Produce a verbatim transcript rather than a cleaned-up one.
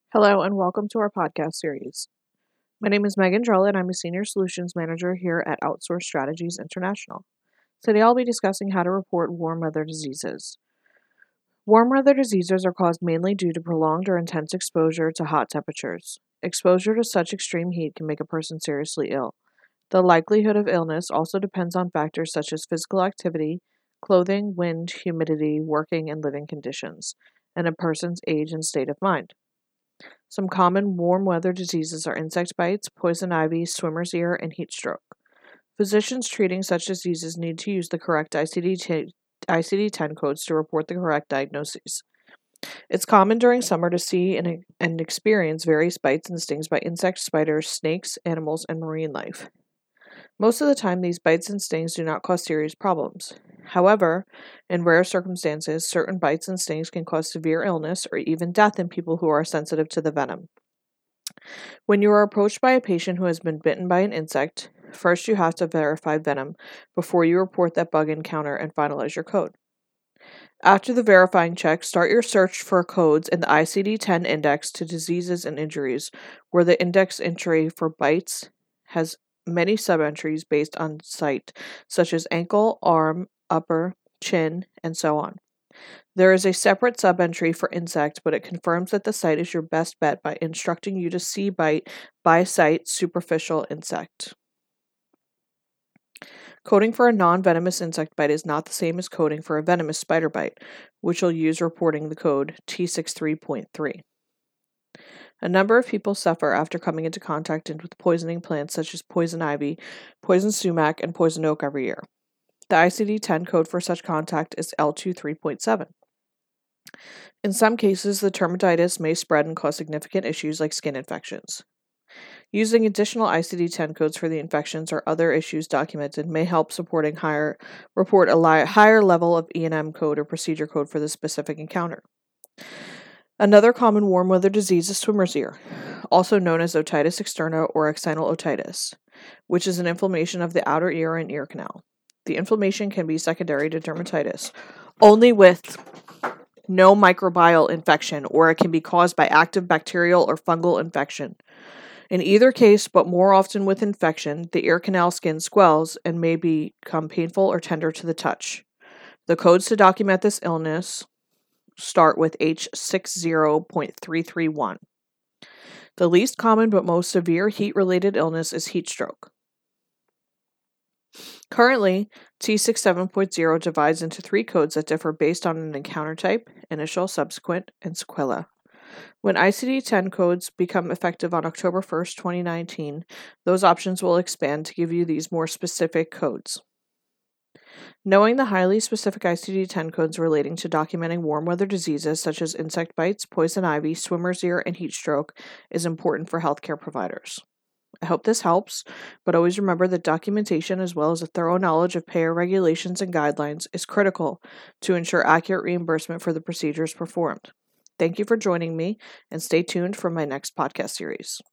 Hello and welcome to our podcast series. My name is Megan Drella and I'm a Senior Solutions Manager here at Outsource Strategies International. Today I'll be discussing how to report warm weather diseases. Warm weather diseases are caused mainly due to prolonged or intense exposure to hot temperatures. Exposure to such extreme heat can make a person seriously ill. The likelihood of illness also depends on factors such as physical activity, clothing, wind, humidity, working and living conditions, and a person's age and state of mind. Some common warm weather diseases are insect bites, poison ivy, swimmer's ear, and heat stroke. Physicians treating such diseases need to use the correct I C D ten codes to report the correct diagnoses. It's common during summer to see and, and experience various bites and stings by insects, spiders, snakes, animals, and marine life. Most of the time, these bites and stings do not cause serious problems. However, in rare circumstances, certain bites and stings can cause severe illness or even death in people who are sensitive to the venom. When you are approached by a patient who has been bitten by an insect, first you have to verify venom before you report that bug encounter and finalize your code. After the verifying check, start your search for codes in the I C D ten index to diseases and injuries, where the index entry for bites has many sub-entries based on site, such as ankle, arm, upper, chin, and so on. There is a separate sub-entry for insect, but it confirms that the site is your best bet by instructing you to see bite by site superficial insect. Coding for a non-venomous insect bite is not the same as coding for a venomous spider bite, which will use reporting the code T sixty-three point three. A number of people suffer after coming into contact with poisoning plants such as poison ivy, poison sumac, and poison oak every year. The I C D ten code for such contact is L twenty-three point seven. In some cases, the dermatitis may spread and cause significant issues like skin infections. Using additional I C D ten codes for the infections or other issues documented may help supporting higher report a li- higher level of E and M code or procedure code for the specific encounter. Another common warm weather disease is swimmer's ear, also known as otitis externa or external otitis, which is an inflammation of the outer ear and ear canal. The inflammation can be secondary to dermatitis, only with no microbial infection, or it can be caused by active bacterial or fungal infection. In either case, but more often with infection, the ear canal skin swells and may become painful or tender to the touch. The codes to document this illness start with H sixty point three three one. The least common but most severe heat-related illness is heat stroke. Currently, T sixty-seven point zero divides into three codes that differ based on an encounter type, initial, subsequent, and sequela. When I C D ten codes become effective on October first, twenty nineteen, those options will expand to give you these more specific codes. Knowing the highly specific I C D ten codes relating to documenting warm weather diseases such as insect bites, poison ivy, swimmer's ear, and heat stroke is important for healthcare providers. I hope this helps, but always remember that documentation as well as a thorough knowledge of payer regulations and guidelines is critical to ensure accurate reimbursement for the procedures performed. Thank you for joining me, and stay tuned for my next podcast series.